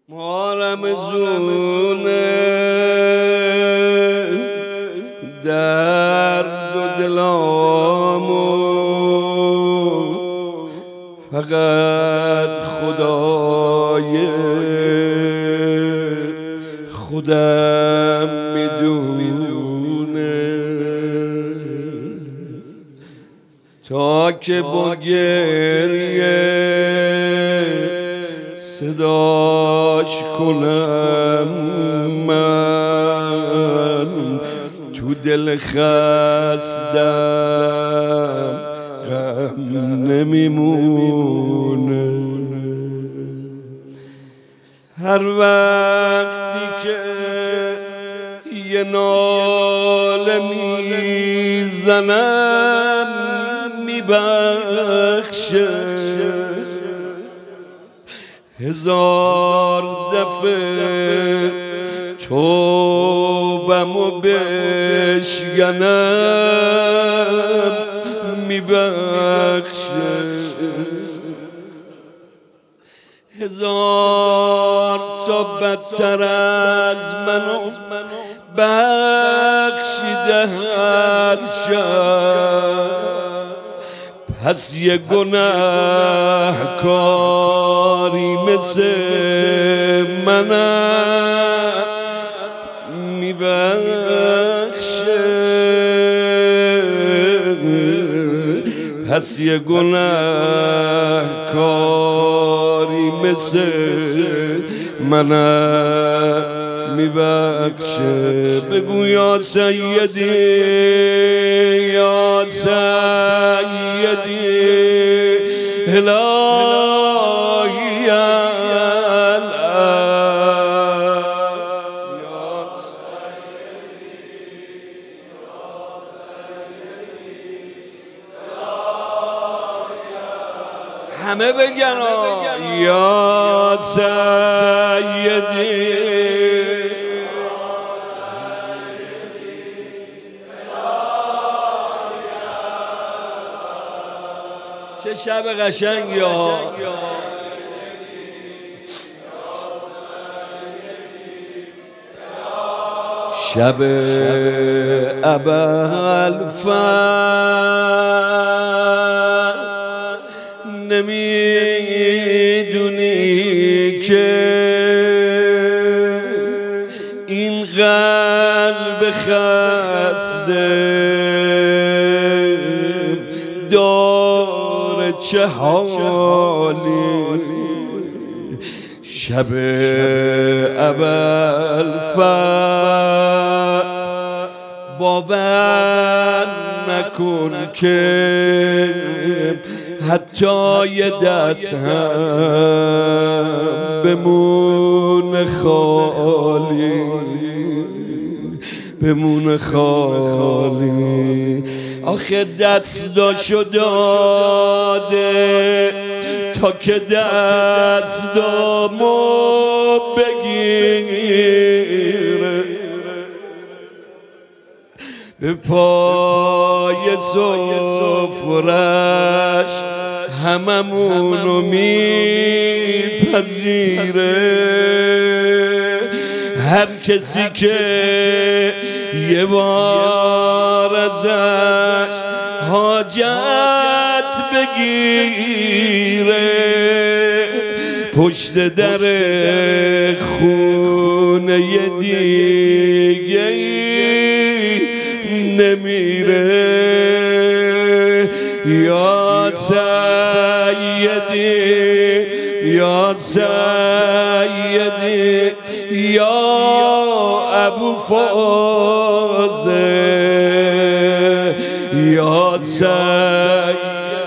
رمزونه درد و دلامو فقط خدای خودم میدونه تا که با گریه صداش کنم من تو دل خستم غم نمیمونه. هر وقتی که یه ناله میزنم میبخشه، هزار دفعه توبمو بشکنم میبخشه، هزار تا بدتر از منو بخشیده هر شب. پس یه گناهکاری مثل منم میبخشه، پس یه گناهکاری مثل منم میبخشه. بگو یا سیدی یا سیدی الهی همه بگن یا سیدی. چه شب قشنگی ها. شب ابوالفضل نمیدونی که این قلب خسته داره چه حالی. شب ابوالفضل باور نکن که حتی یه دست هم بمونه خالی، بمونه خالی. آخه دستاشو داده تا که دستامو بگیره، به پای سفرش هممونو میپذیره. هر کسی که یه بار ازش حاجت بگیره، پشت در خونه دیگه نمیره. یا سیدی یا سیدی یا ابوالفضل یا سیدی.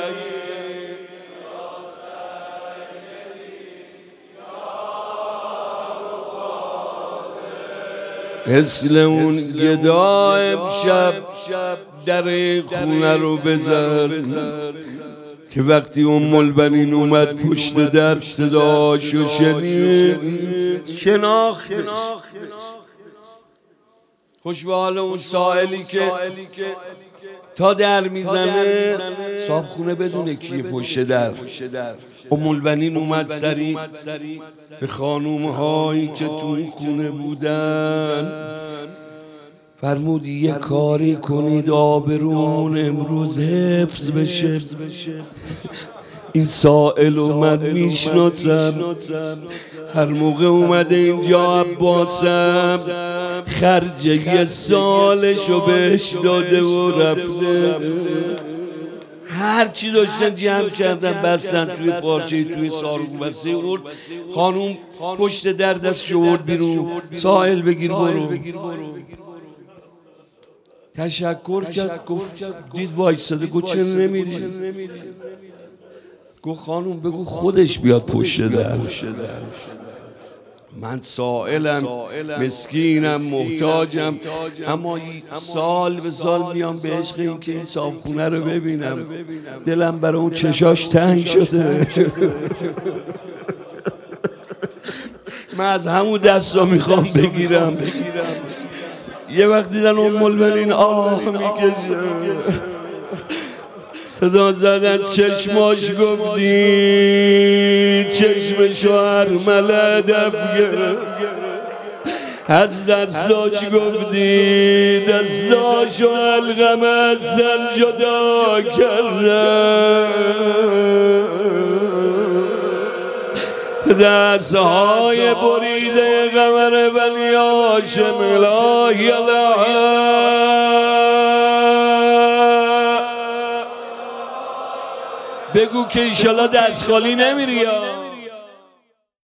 مثل اون گدا امشب در خونه رو بزن که وقتی البنین اومد پشت در صداشو شنید شناختش. خوش به حال اون سائلی که تا در میزنه صاحب خونه بدونه کیه پشت در. ام البنین اومد سری به خانوم هایی که تو خونه بودن فرمود یه کاری کنید آبرون امروز حفظ بشه. این سائل و من میشناسم، هر موقع اومده اینجا عباسم خرج یه سالشو بهش داده و رفته. هر چی داشتن جمع کردن بستن توی پارچه توی ساروک بسته ارد. خانوم پشت در دستشو ارد بیرون، سائل بگیر برو. تشکر کرد، گفت دید وایساده، گفت چرا نمیری؟ گفت خانوم بگو خودش بیاد پشت در. من سائلم، مسکینم، محتاجم، اما سال به سال میام به عشق این که این صابخونه رو ببینم. دلم برای اون چشاش تنگ شده. من از همون دستا میخوام بگیرم. یه وقت دیدن ام البنین آه میکشه، صدا زد از چشماش، گفتی چشمشو هرمله دف گرفت. از دستاش گفتی دستاشو حلقم از سر جدا کرده. دستهای بریده قمر بنی هاشم الهی بگو که ایشالا دست خالی نمیری.